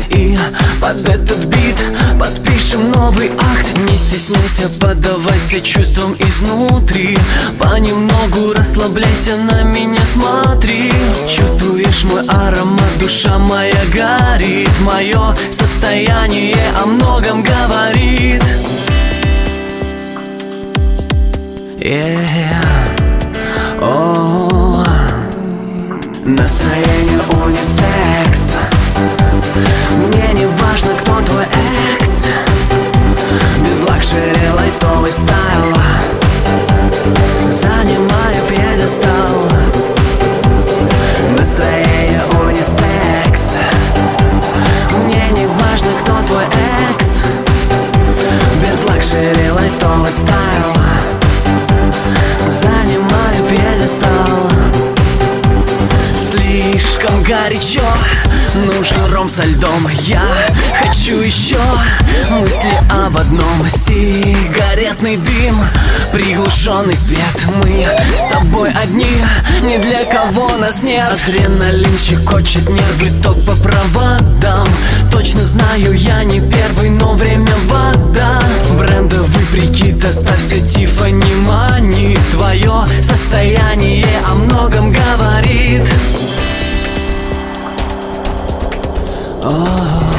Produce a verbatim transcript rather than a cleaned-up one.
И под этот бит подпишем новый акт. Не стесняйся, поддавайся чувствам изнутри. Понемногу расслабляйся, на меня смотри. Чувствуешь мой аромат, душа моя горит. Мое состояние о многом говорит. Yeah. Oh. Настроение унисекс. Мне не важно, кто твой экс. Без лакшери лайтовый стайл. Занимаю пьедестал. Настроение унисекс. Мне не важно, кто твой экс. Без лакшери лайтовый стайл. Занимаю пьедестал. Слишком горячо, нужен ром со льдом. Я хочу еще, мысли об одном. Сигаретный дым, приглушенный свет. Мы с тобой одни, ни для кого нас нет. Адреналин щекочет нервы, ток по проводам. Точно знаю, я не первый, но время вода. Брендовый прикид, оставься, Тиффани манит. Твое состояние о многом говорит. Oh.